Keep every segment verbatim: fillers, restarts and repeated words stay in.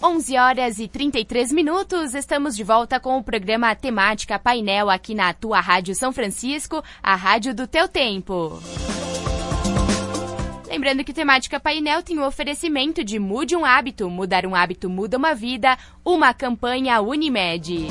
onze horas e trinta e três minutos, estamos de volta com o programa Temática Painel aqui na tua Rádio São Francisco, a rádio do teu tempo. Lembrando que Temática Painel tem o oferecimento de Mude um Hábito, mudar um hábito muda uma vida, uma campanha Unimed.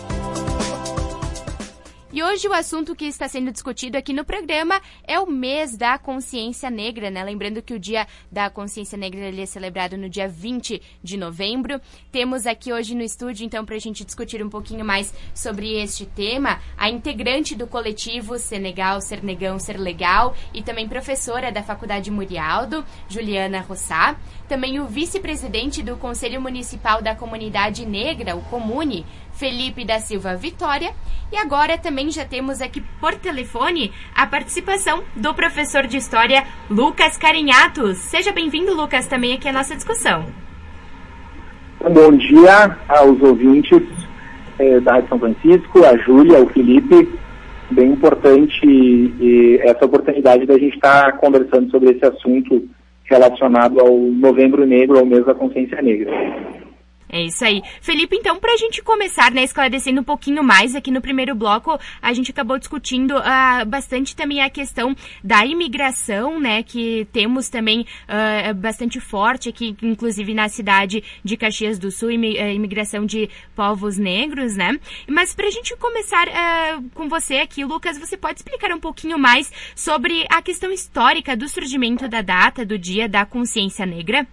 E hoje o assunto que está sendo discutido aqui no programa é o mês da consciência negra, né? Lembrando que o dia da consciência negra ele é celebrado no dia vinte de novembro. Temos aqui hoje no estúdio, então, para a gente discutir um pouquinho mais sobre este tema, a integrante do coletivo Senegal, Ser Negão, Ser Legal, e também professora da Faculdade Murialdo, Juliana Rossá. Também o vice-presidente do Conselho Municipal da Comunidade Negra, o Comune, Felipe da Silva Vitória. E agora também já temos aqui por telefone a participação do professor de História, Lucas Carinhatos. Seja bem-vindo, Lucas, também aqui à nossa discussão. Bom dia aos ouvintes eh, da Rádio São Francisco, a Júlia, o Felipe. Bem importante e, essa oportunidade da gente estar conversando sobre esse assunto relacionado ao Novembro Negro, ao mês da consciência negra. É isso aí. Felipe, então, para a gente começar, né, esclarecendo um pouquinho mais, aqui no primeiro bloco, a gente acabou discutindo uh, bastante também a questão da imigração, né, que temos também uh, bastante forte aqui, inclusive na cidade de Caxias do Sul, imigração de povos negros, né? Mas para a gente começar uh, com você aqui, Lucas, você pode explicar um pouquinho mais sobre a questão histórica do surgimento da data do Dia da Consciência Negra?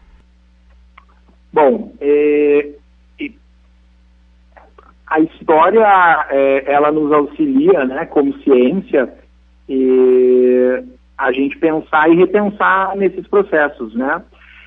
Bom, é, a história, é, ela nos auxilia, né, como ciência, é, a gente pensar e repensar nesses processos, né?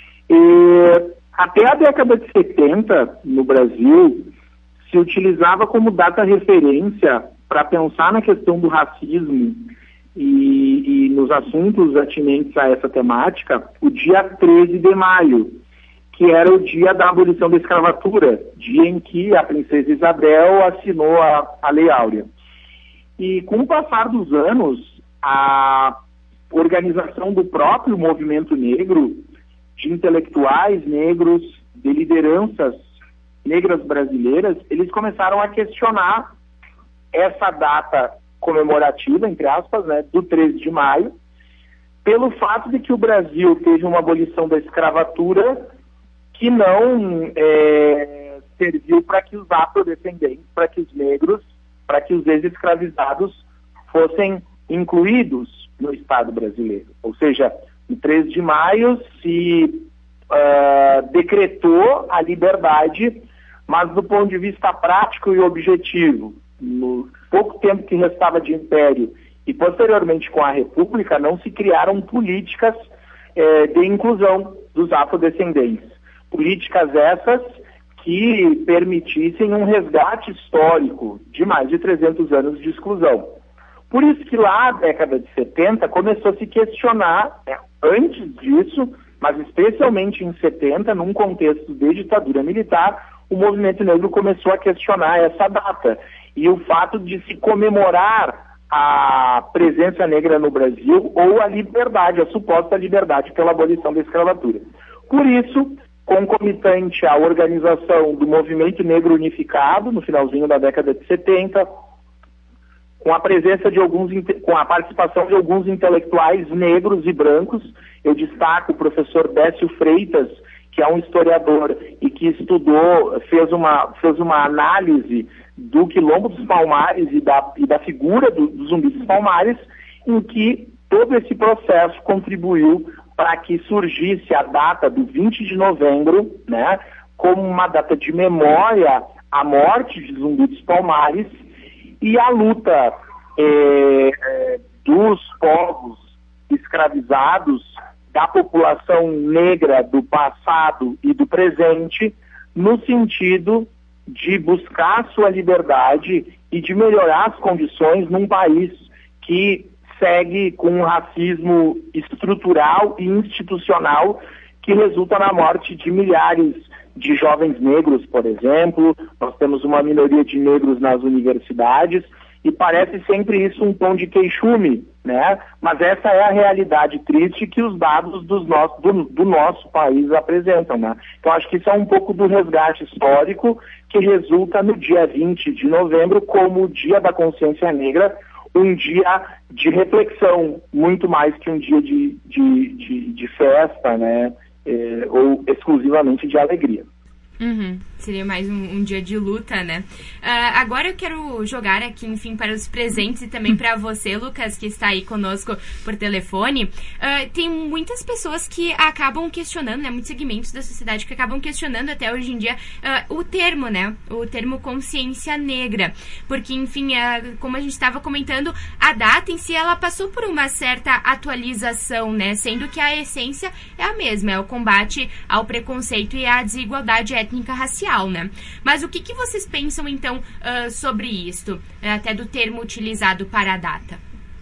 E, até a década de setenta, no Brasil, se utilizava como data referência para pensar na questão do racismo e, e nos assuntos atinentes a essa temática, o dia treze de maio, que era o dia da abolição da escravatura, dia em que a princesa Isabel assinou a, a Lei Áurea. E com o passar dos anos, a organização do próprio movimento negro, de intelectuais negros, de lideranças negras brasileiras, eles começaram a questionar essa data comemorativa, entre aspas, né, do treze de maio, pelo fato de que o Brasil teve uma abolição da escravatura que não é, serviu para que os afrodescendentes, para que os negros, para que os ex-escravizados fossem incluídos no Estado brasileiro. Ou seja, no treze de maio se uh, decretou a liberdade, mas do ponto de vista prático e objetivo, no pouco tempo que restava de império e posteriormente com a República, não se criaram políticas eh, de inclusão dos afrodescendentes. Políticas essas que permitissem um resgate histórico de mais de trezentos anos de exclusão. Por isso que lá, na década de setenta, começou a se questionar, né, antes disso, mas especialmente em setenta, num contexto de ditadura militar, o movimento negro começou a questionar essa data. E o fato de se comemorar a presença negra no Brasil ou a liberdade, a suposta liberdade pela abolição da escravatura. Por isso, concomitante à organização do Movimento Negro Unificado, no finalzinho da década de setenta, com a presença de alguns, com a participação de alguns intelectuais negros e brancos, eu destaco o professor Décio Freitas, que é um historiador e que estudou, fez uma, fez uma análise do Quilombo dos Palmares e da, e da figura do, do Zumbi dos Palmares, em que todo esse processo contribuiu para que surgisse a data do vinte de novembro, né, como uma data de memória à morte de Zumbi dos Palmares e a luta eh, dos povos escravizados, da população negra do passado e do presente, no sentido de buscar sua liberdade e de melhorar as condições num país que segue com um racismo estrutural e institucional que resulta na morte de milhares de jovens negros, por exemplo. Nós temos uma minoria de negros nas universidades e parece sempre isso um tom de queixume né? Mas essa é a realidade triste que os dados dos nosso, do, do nosso país apresentam, né? Então acho que isso é um pouco do resgate histórico que resulta no dia vinte de novembro como o Dia da Consciência Negra, um dia de reflexão, muito mais que um dia de, de, de, de festa, né? É, ou exclusivamente de alegria. Uhum. Seria mais um, um dia de luta, né? Uh, agora eu quero jogar aqui, enfim, para os presentes e também para você, Lucas, que está aí conosco por telefone. Uh, tem muitas pessoas que acabam questionando, né? Muitos segmentos da sociedade que acabam questionando até hoje em dia uh, o termo, né? O termo consciência negra. Porque, enfim, uh, como a gente estava comentando, a data em si, ela passou por uma certa atualização, né? Sendo que a essência é a mesma, é o combate ao preconceito e à desigualdade étnica racial. Né? Mas o que, que vocês pensam, então, uh, sobre isto? Até do termo utilizado para a data.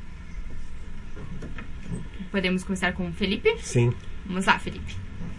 Podemos começar com o Felipe? Sim. Vamos lá, Felipe.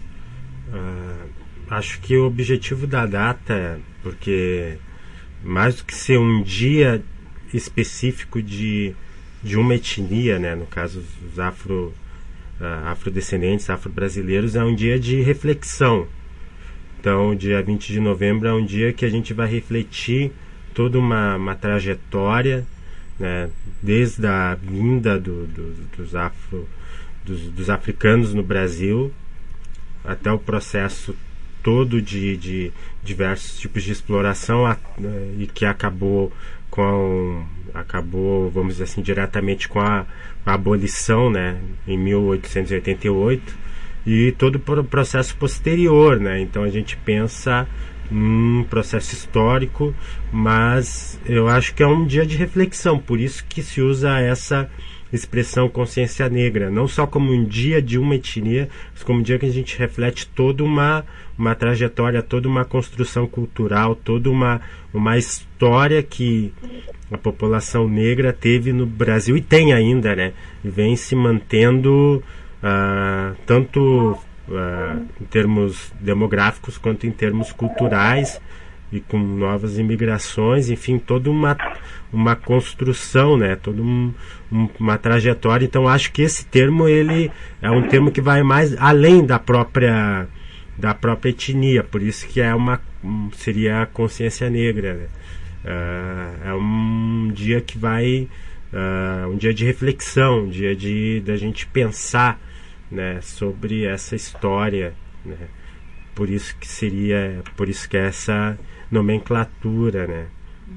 Uh, acho que o objetivo da data, porque mais do que ser um dia específico de, de uma etnia, né? No caso, os afro, uh, afrodescendentes, afro-brasileiros, é um dia de reflexão. Então, o dia vinte de novembro é um dia que a gente vai refletir toda uma, uma trajetória, né, desde a vinda do, do, dos, afro, dos, dos africanos no Brasil até o processo todo de, de diversos tipos de exploração a, e que acabou com acabou, vamos dizer assim, diretamente com a, a abolição, né, em mil oitocentos e oitenta e oito. E todo o processo posterior, né? Então a gente pensa num processo histórico, mas eu acho que é um dia de reflexão, por isso que se usa essa expressão consciência negra, não só como um dia de uma etnia, mas como um dia que a gente reflete toda uma, uma trajetória, toda uma construção cultural, toda uma, uma história que a população negra teve no Brasil e tem ainda, né? E vem se mantendo Uh, tanto uh, em termos demográficos quanto em termos culturais e com novas imigrações, enfim, toda uma, uma construção, né? Toda um, um, uma trajetória. Então acho que esse termo ele é um termo que vai mais além da própria da própria etnia, por isso que é uma seria a consciência negra, né? Uh, é um dia que vai uh, um dia de reflexão, um dia de da gente pensar, né, sobre essa história, né? Por isso que seria, por isso que é essa nomenclatura, né?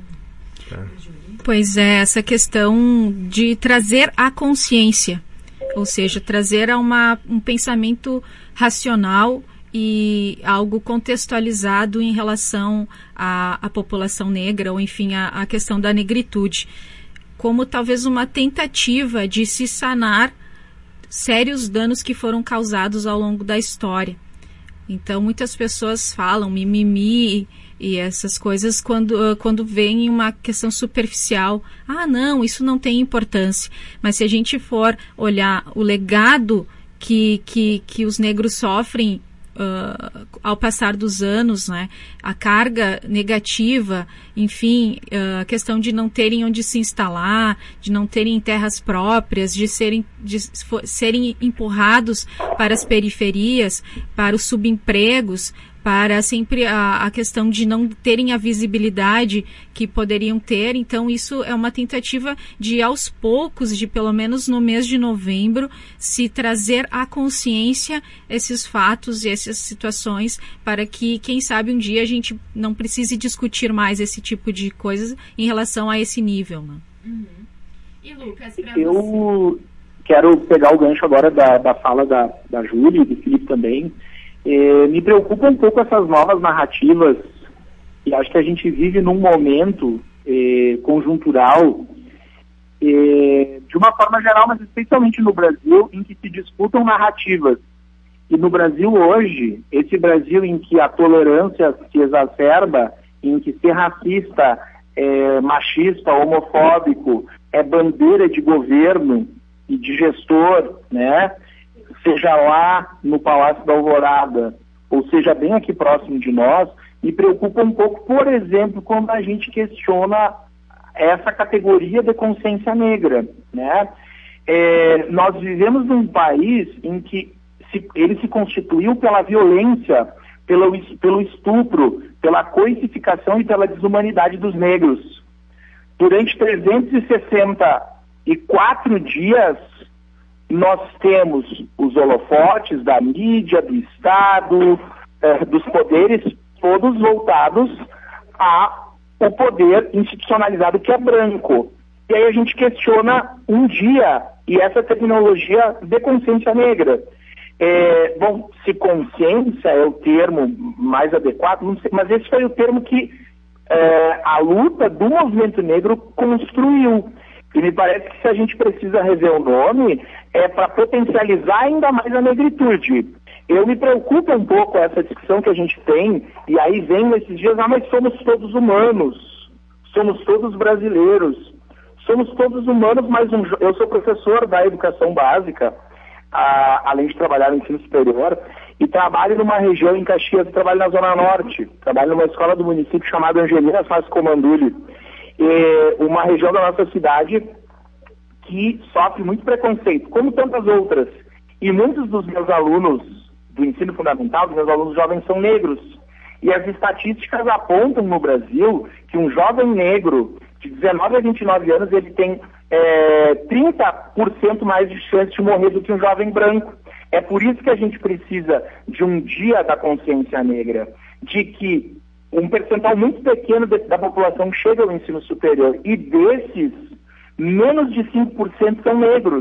Tá? Pois é, essa questão de trazer a consciência, ou seja, trazer a uma, um pensamento racional e algo contextualizado em relação à, à população negra, ou enfim, à, à questão da negritude, como talvez uma tentativa de se sanar sérios danos que foram causados ao longo da história. Então, muitas pessoas falam mimimi e essas coisas quando, quando vem uma questão superficial. Ah, não, isso não tem importância. Mas se a gente for olhar o legado que, que, que os negros sofrem Uh, ao passar dos anos, né, a carga negativa, enfim, uh, a questão de não terem onde se instalar, de não terem terras próprias, de serem, de serem empurrados para as periferias, para os subempregos, para sempre a, a questão de não terem a visibilidade que poderiam ter. Então isso é uma tentativa de aos poucos, de pelo menos no mês de novembro, se trazer à consciência esses fatos e essas situações para que, quem sabe, um dia a gente não precise discutir mais esse tipo de coisas em relação a esse nível, né? Uhum. E Lucas, pra Eu você? quero pegar o gancho agora da, da fala da, da Júlia e do Felipe também. Eh, me preocupa um pouco essas novas narrativas, e acho que a gente vive num momento eh, conjuntural, eh, de uma forma geral, mas especialmente no Brasil, em que se disputam narrativas. E no Brasil hoje, esse Brasil em que a tolerância se exacerba, em que ser racista, eh, machista, homofóbico é bandeira de governo e de gestor, né? Seja lá no Palácio da Alvorada, ou seja bem aqui próximo de nós, me preocupa um pouco, por exemplo, quando a gente questiona essa categoria de consciência negra, né? é, nós vivemos num país em que se, ele se constituiu pela violência, pelo, pelo estupro, pela coisificação e pela desumanidade dos negros. Durante trezentos e sessenta e quatro dias, nós temos os holofotes da mídia, do Estado, eh, dos poderes, todos voltados ao poder institucionalizado que é branco. E aí a gente questiona um dia, e essa terminologia de consciência negra. É, bom, se consciência é o termo mais adequado, não sei, mas esse foi o termo que é, a luta do movimento negro construiu. E me parece que se a gente precisa rever o nome, é para potencializar ainda mais a negritude. Eu me preocupa um pouco essa discussão que a gente tem, e aí vem nesses dias, ah, mas somos todos humanos, somos todos brasileiros, somos todos humanos, mas um, eu sou professor da educação básica, a, além de trabalhar no ensino superior, e trabalho numa região em Caxias, trabalho na Zona Norte, trabalho numa escola do município chamada Angelina Faz Comanduli, e uma região da nossa cidade que sofre muito preconceito, como tantas outras. E muitos dos meus alunos do ensino fundamental, dos meus alunos jovens, são negros. E as estatísticas apontam no Brasil que um jovem negro de dezenove a vinte e nove anos, ele tem é, trinta por cento mais de chance de morrer do que um jovem branco. É por isso que a gente precisa de um dia da consciência negra, de que um percentual muito pequeno de, da população chega ao ensino superior, e desses, menos de cinco por cento são negros.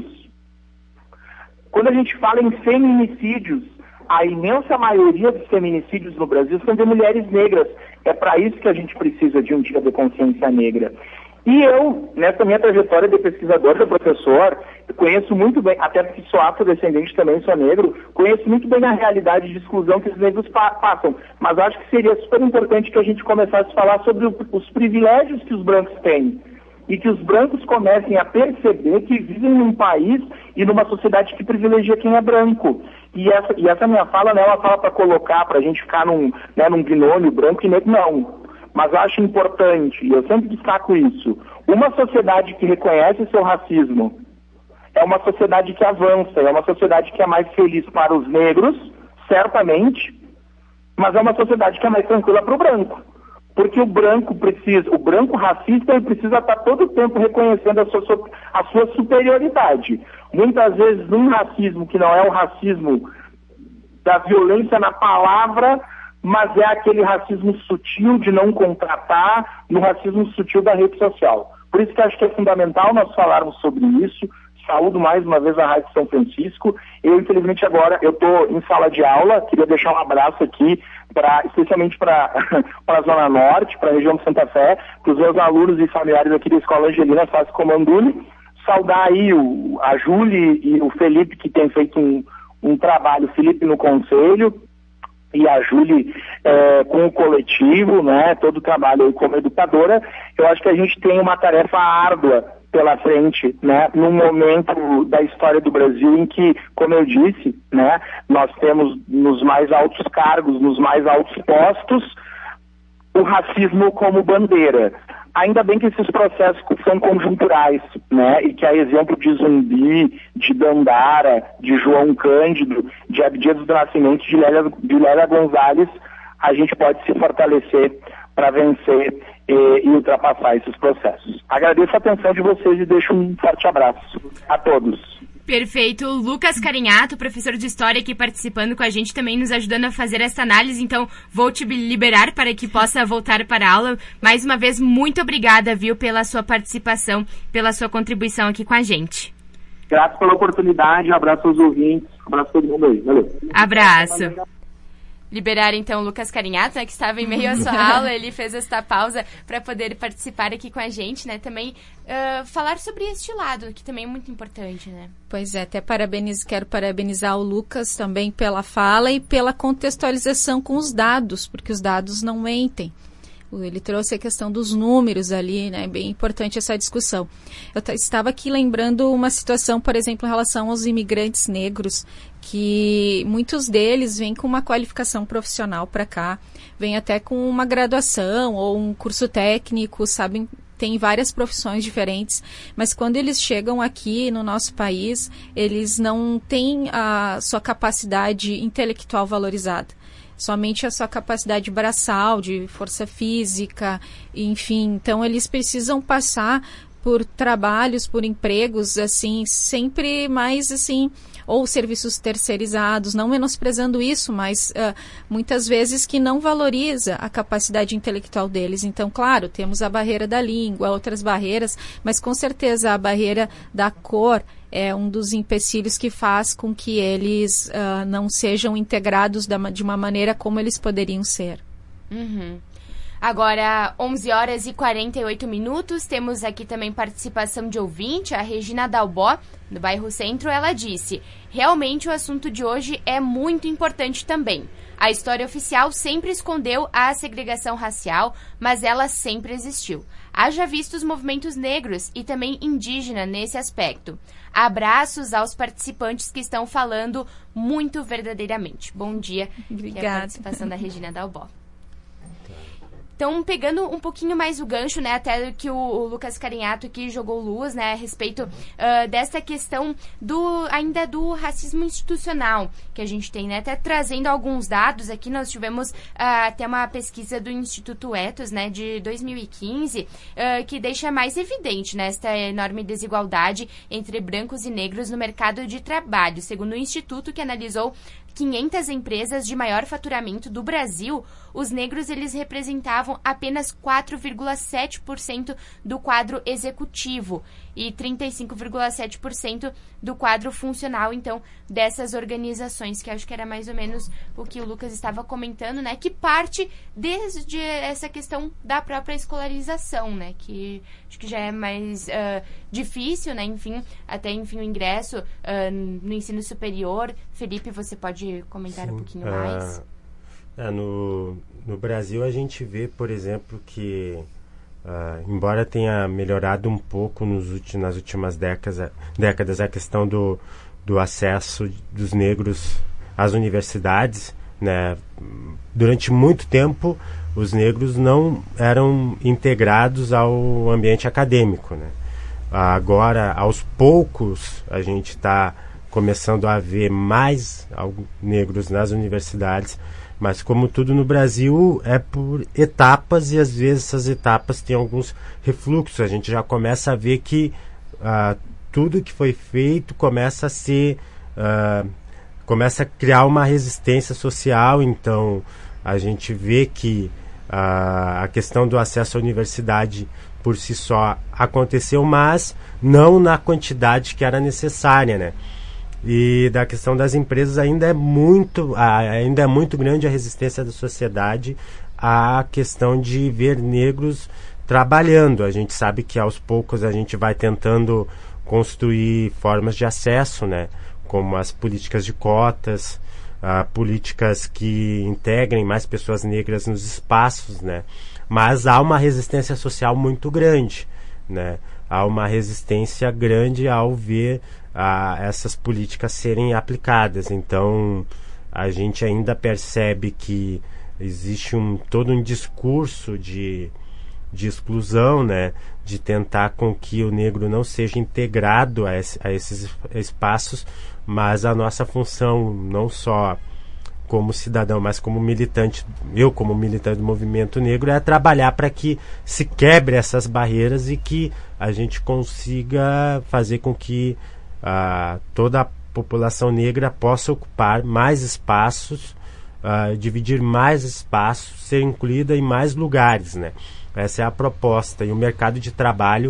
Quando a gente fala em feminicídios, a imensa maioria dos feminicídios no Brasil são de mulheres negras. É para isso que a gente precisa de um dia de consciência negra. E eu, nessa minha trajetória de pesquisador, de professor, conheço muito bem, até porque sou afrodescendente também, sou negro, conheço muito bem a realidade de exclusão que os negros pa passam. Mas acho que seria super importante que a gente começasse a falar sobre o, os privilégios que os brancos têm. E que os brancos comecem a perceber que vivem num país e numa sociedade que privilegia quem é branco. E essa, e essa minha fala não é uma fala para colocar, para a gente ficar num, né, num binômio branco e negro, não. Mas eu acho importante, e eu sempre destaco isso, uma sociedade que reconhece seu racismo é uma sociedade que avança, é uma sociedade que é mais feliz para os negros, certamente, mas é uma sociedade que é mais tranquila para o branco. Porque o branco precisa, o branco racista, ele precisa estar todo o tempo reconhecendo a sua, a sua superioridade. Muitas vezes um racismo que não é o racismo da violência na palavra, mas é aquele racismo sutil de não contratar, no racismo sutil da rede social. Por isso que acho que é fundamental nós falarmos sobre isso. Saúdo mais uma vez a Rádio São Francisco. Eu, infelizmente, agora eu estou em sala de aula, queria deixar um abraço aqui, pra, especialmente para a Zona Norte, para a região de Santa Fé, para os meus alunos e familiares aqui da Escola Angelina Faz Comanduli. Saudar aí o, a Júlia e o Felipe, que tem feito um, um trabalho, o Felipe no Conselho, e a Júlia é, com o coletivo, né, todo o trabalho aí como educadora. Eu acho que a gente tem uma tarefa árdua pela frente, né, num momento da história do Brasil em que, como eu disse, né, nós temos nos mais altos cargos, nos mais altos postos, o racismo como bandeira. Ainda bem que esses processos são conjunturais, né, e que a exemplo de Zumbi, de Dandara, de João Cândido, de Abdias do Nascimento, de Lélia, de Lélia Gonzalez, a gente pode se fortalecer para vencer e, e ultrapassar esses processos. Agradeço a atenção de vocês e deixo um forte abraço a todos. Perfeito. Lucas Carinhato, professor de História, aqui participando com a gente, também nos ajudando a fazer essa análise. Então, vou te liberar para que possa voltar para a aula. Mais uma vez, muito obrigada, viu, pela sua participação, pela sua contribuição aqui com a gente. Graças pela oportunidade, abraço aos ouvintes, abraço a todo mundo aí. Valeu. Abraço. Liberar, então, o Lucas Carinhato, né, que estava em meio à sua aula, ele fez esta pausa para poder participar aqui com a gente, né, também uh, falar sobre este lado, que também é muito importante, né. Pois é, até parabenizo, quero parabenizar o Lucas também pela fala e pela contextualização com os dados, porque os dados não mentem. Ele trouxe a questão dos números ali, né? Bem importante essa discussão. Eu t- estava aqui lembrando uma situação, por exemplo, em relação aos imigrantes negros, que muitos deles vêm com uma qualificação profissional para cá, vêm até com uma graduação ou um curso técnico, sabem, tem várias profissões diferentes, mas quando eles chegam aqui no nosso país, eles não têm a sua capacidade intelectual valorizada. Somente a sua capacidade braçal, de força física, enfim. Então, eles precisam passar por trabalhos, por empregos, assim, sempre mais, assim, ou serviços terceirizados, não menosprezando isso, mas uh, muitas vezes que não valoriza a capacidade intelectual deles. Então, claro, temos a barreira da língua, outras barreiras, mas com certeza a barreira da cor é um dos empecilhos que faz com que eles uh, não sejam integrados da, de uma maneira como eles poderiam ser. Uhum. Agora, onze horas e quarenta e oito minutos, temos aqui também participação de ouvinte, a Regina Dalbó, do bairro Centro. Ela disse: realmente o assunto de hoje é muito importante também. A história oficial sempre escondeu a segregação racial, mas ela sempre existiu. Haja visto os movimentos negros e também indígena nesse aspecto. Abraços aos participantes que estão falando muito verdadeiramente. Bom dia. Obrigada. Que é a participação da Regina Dalbó. Então, pegando um pouquinho mais o gancho, né, até que o, o Lucas Carinhato aqui jogou luz, né, a respeito uh, dessa questão do, ainda do racismo institucional que a gente tem, né, até trazendo alguns dados aqui, nós tivemos uh, até uma pesquisa do Instituto Ethos, né, de dois mil e quinze, uh, que deixa mais evidente, né, esta enorme desigualdade entre brancos e negros no mercado de trabalho. Segundo o Instituto, que analisou quinhentas empresas de maior faturamento do Brasil, os negros eles representavam apenas quatro vírgula sete por cento do quadro executivo e trinta e cinco vírgula sete por cento do quadro funcional, então, dessas organizações, que acho que era mais ou menos o que o Lucas estava comentando, né, que parte desde essa questão da própria escolarização, né, que acho que já é mais uh, difícil, né, enfim, até, enfim, o ingresso uh, no ensino superior. Felipe, você pode comentar Sim, um pouquinho uh, mais? É, no, no Brasil a gente vê, por exemplo, que Uh, embora tenha melhorado um pouco nos ulti- nas últimas décadas, décadas a questão do, do acesso dos negros às universidades, né? Durante muito tempo os negros não eram integrados ao ambiente acadêmico, né? Agora, aos poucos, a gente está começando a ver mais negros nas universidades. Mas, como tudo no Brasil, é por etapas, e às vezes essas etapas têm alguns refluxos. A gente já começa a ver que uh, tudo que foi feito começa a ser... Uh, começa a criar uma resistência social. Então, a gente vê que uh, a questão do acesso à universidade por si só aconteceu, mas não na quantidade que era necessária, né? E da questão das empresas ainda é muito, ainda é muito grande a resistência da sociedade à questão de ver negros trabalhando. A gente sabe que aos poucos a gente vai tentando construir formas de acesso, né? Como as políticas de cotas, uh, políticas que integrem mais pessoas negras nos espaços, né? Mas há uma resistência social muito grande, né? Há uma resistência grande ao ver a essas políticas serem aplicadas. Então, a gente ainda percebe que existe um, todo um discurso de, de exclusão, né? De tentar com que o negro não seja integrado a, esse, a esses espaços, mas a nossa função, não só como cidadão, mas como militante, eu como militante do movimento negro, é trabalhar para que se quebre essas barreiras e que a gente consiga fazer com que Uh, toda a população negra possa ocupar mais espaços, uh, dividir mais espaços, ser incluída em mais lugares, né? Essa é a proposta. E o mercado de trabalho,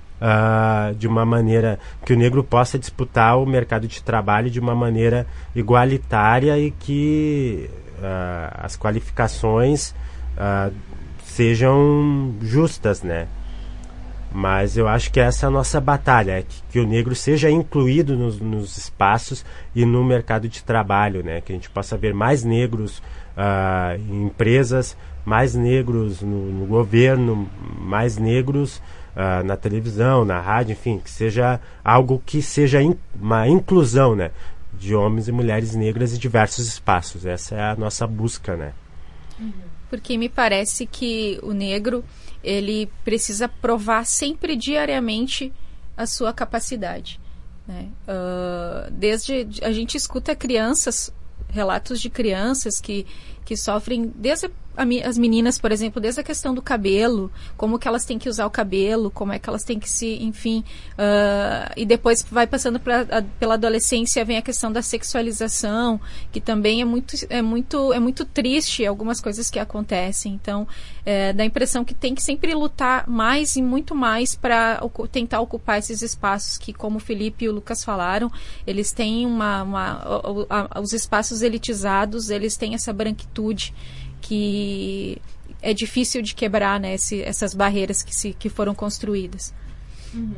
uh, de uma maneira que o negro possa disputar o mercado de trabalho de uma maneira igualitária e que uh, as qualificações uh, sejam justas, né? Mas eu acho que essa é a nossa batalha, é que, que o negro seja incluído nos, nos espaços e no mercado de trabalho, né? Que a gente possa ver mais negros uh, em empresas, mais negros no, no governo, mais negros uh, na televisão, na rádio, enfim, que seja algo que seja in, uma inclusão, né? De homens e mulheres negras em diversos espaços. Essa é a nossa busca, né? Porque me parece que o negro, ele precisa provar sempre diariamente a sua capacidade, né? Uh, desde a gente escuta crianças, relatos de crianças que, que sofrem, desde a, as meninas, por exemplo, desde a questão do cabelo, como que elas têm que usar o cabelo, como é que elas têm que se, enfim, uh, e depois vai passando pra, a, pela adolescência, vem a questão da sexualização, que também é muito, é muito, é muito triste algumas coisas que acontecem. Então, é, dá a impressão que tem que sempre lutar mais e muito mais para ocu- tentar ocupar esses espaços que, como o Felipe e o Lucas falaram, eles têm uma, uma a, a, os espaços elitizados, eles têm essa branquitude que é difícil de quebrar, né, esse, essas barreiras que, se, que foram construídas. Uhum.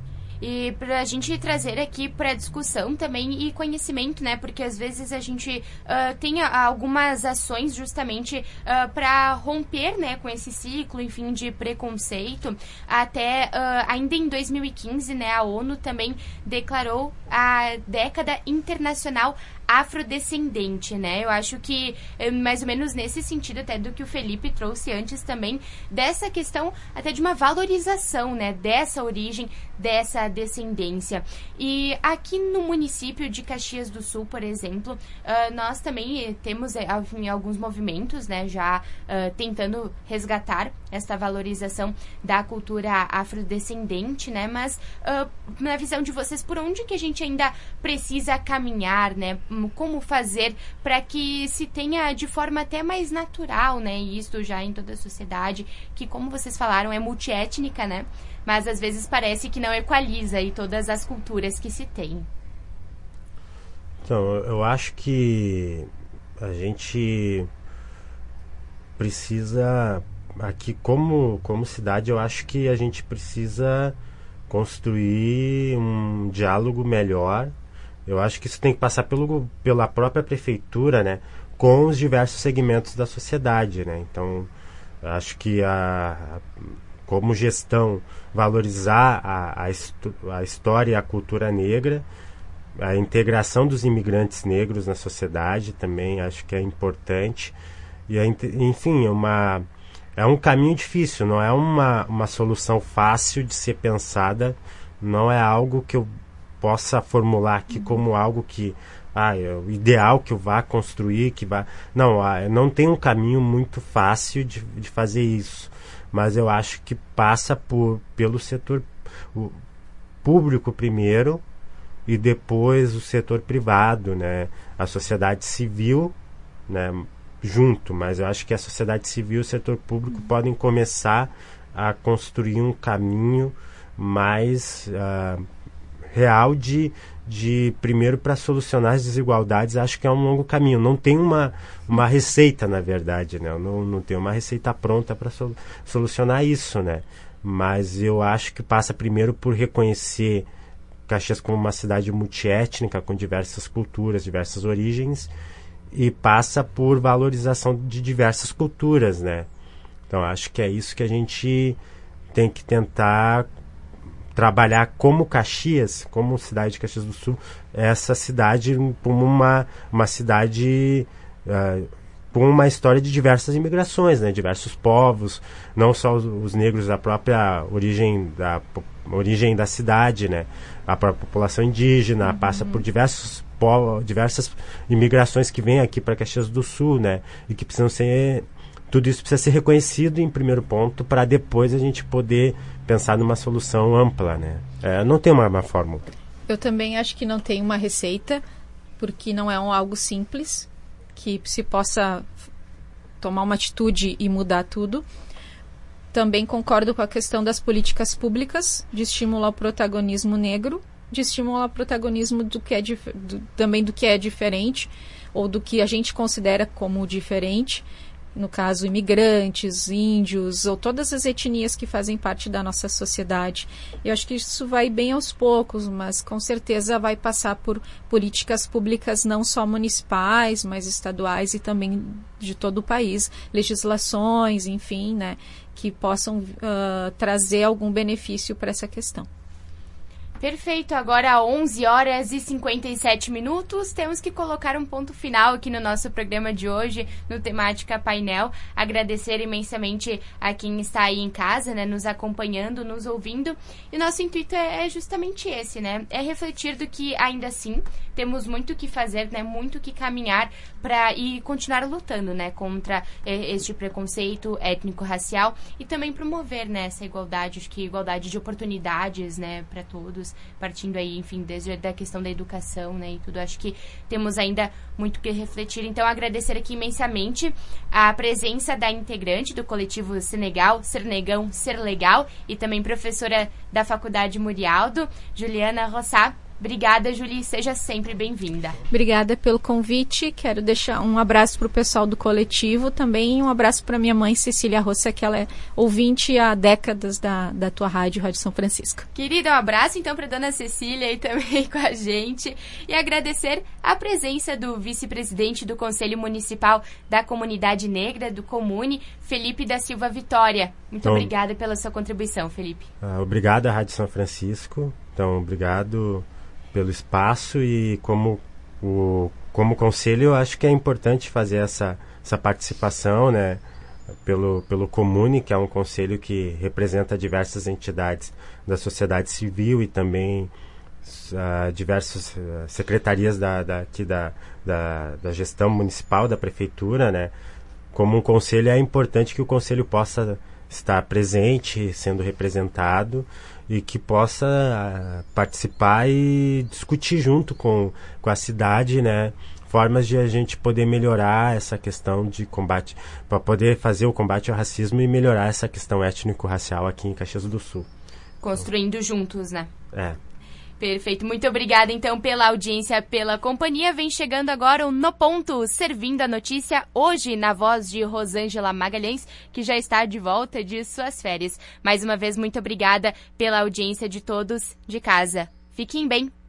E para a gente trazer aqui para discussão também e conhecimento, né? Porque às vezes a gente uh, tem algumas ações justamente uh, para romper, né, com esse ciclo, enfim, de preconceito. Até uh, ainda em dois mil e quinze, né, a ONU também declarou a década internacional afrodescendente, né? Eu acho que mais ou menos nesse sentido até do que o Felipe trouxe antes também, dessa questão até de uma valorização, né, dessa origem, dessa descendência. E aqui no município de Caxias do Sul, por exemplo, uh, nós também temos enfim, alguns movimentos, né, já uh, tentando resgatar essa valorização da cultura afrodescendente, né, mas uh, na visão de vocês, por onde que a gente ainda precisa caminhar, né, como fazer para que se tenha de forma até mais natural, né, isso já em toda a sociedade, que como vocês falaram, é multiétnica, né, mas às vezes parece que não equaliza aí todas as culturas que se tem. Então, eu acho que a gente precisa, aqui como, como cidade, eu acho que a gente precisa construir um diálogo melhor. Eu acho que isso tem que passar pelo, pela própria prefeitura, né, com os diversos segmentos da sociedade, né. Então, eu acho que a, a, como gestão, valorizar a, a, estu, a história e a cultura negra, a integração dos imigrantes negros na sociedade também acho que é importante. E, a, enfim, uma, é um caminho difícil, não é uma, uma solução fácil de ser pensada, não é algo que eu possa formular aqui como algo que ah, é o ideal que eu vá construir, que vá... Não, ah, não tem um caminho muito fácil de, de fazer isso, mas eu acho que passa por, pelo setor o, público primeiro e depois o setor privado, né? A sociedade civil, né? Junto, mas eu acho que a sociedade civil e o setor público uhum. podem começar a construir um caminho mais... Uh, real de, de primeiro, para solucionar as desigualdades. Acho que é um longo caminho. Não tem uma, uma receita, na verdade, né? Não, não tem uma receita pronta para sol, solucionar isso, né? Mas eu acho que passa primeiro por reconhecer Caxias como uma cidade multiétnica, com diversas culturas, diversas origens, e passa por valorização de diversas culturas, né? Então, acho que é isso que a gente tem que tentar trabalhar como Caxias, como cidade de Caxias do Sul, essa cidade como uma, uma cidade uh, com uma história de diversas imigrações, né? Diversos povos, não só os, os negros da própria origem da, origem da cidade, né? A própria população indígena uhum. passa por diversos povos, diversas imigrações que vêm aqui para Caxias do Sul, né? E que precisam ser... Tudo isso precisa ser reconhecido em primeiro ponto para depois a gente poder pensar numa solução ampla, né? É, não tem uma, uma fórmula. Eu também acho que não tem uma receita, porque não é um, algo simples, que se possa tomar uma atitude e mudar tudo. Também concordo com a questão das políticas públicas, de estimular o protagonismo negro, de estimular o protagonismo do que é dif- do, também do que é diferente, ou do que a gente considera como diferente, no caso imigrantes, índios, ou todas as etnias que fazem parte da nossa sociedade. Eu acho que isso vai bem aos poucos, mas com certeza vai passar por políticas públicas não só municipais, mas estaduais e também de todo o país, legislações, enfim, né, que possam uh, trazer algum benefício para essa questão. Perfeito, agora onze horas e cinquenta e sete minutos, temos que colocar um ponto final aqui no nosso programa de hoje, no Temática Painel. Agradecer imensamente a quem está aí em casa, né, nos acompanhando, nos ouvindo. E nosso intuito é, é justamente esse, né, é refletir do que ainda assim temos muito o que fazer, né, muito o que caminhar para e continuar lutando, né, contra eh, este preconceito étnico-racial e também promover, né, essa igualdade, acho que igualdade de oportunidades, né, para todos, partindo aí, enfim, desde a questão da educação, né, e tudo. Acho que temos ainda muito o que refletir. Então, agradecer aqui imensamente a presença da integrante do coletivo Senegal, Ser Negão, Ser Legal, e também professora da Faculdade Murialdo, Juliana Rossá. Obrigada, Julie. Seja sempre bem-vinda. Obrigada pelo convite. Quero deixar um abraço para o pessoal do coletivo, também um abraço para minha mãe, Cecília Rossa, que ela é ouvinte há décadas da, da tua rádio, Rádio São Francisco. Querida, um abraço então para a dona Cecília aí também com a gente. E agradecer a presença do vice-presidente do Conselho Municipal da Comunidade Negra, do Comune, Felipe da Silva Vitória. Muito então, obrigada pela sua contribuição, Felipe. Ah, obrigado à Rádio São Francisco. Então, obrigado pelo espaço, e como o como conselho eu acho que é importante fazer essa, essa participação, né, pelo, pelo Comune, que é um conselho que representa diversas entidades da sociedade civil e também uh, diversas uh, secretarias da, da, aqui da, da, da gestão municipal, da prefeitura, né. Como um conselho é importante que o conselho possa estar presente, sendo representado, e que possa uh, participar e discutir junto com, com a cidade, né, formas de a gente poder melhorar essa questão de combate, para poder fazer o combate ao racismo e melhorar essa questão étnico-racial aqui em Caxias do Sul. Construindo juntos, né? É. Perfeito. Muito obrigada, então, pela audiência, pela companhia. Vem chegando agora o No Ponto, servindo a notícia hoje na voz de Rosângela Magalhães, que já está de volta de suas férias. Mais uma vez, muito obrigada pela audiência de todos de casa. Fiquem bem.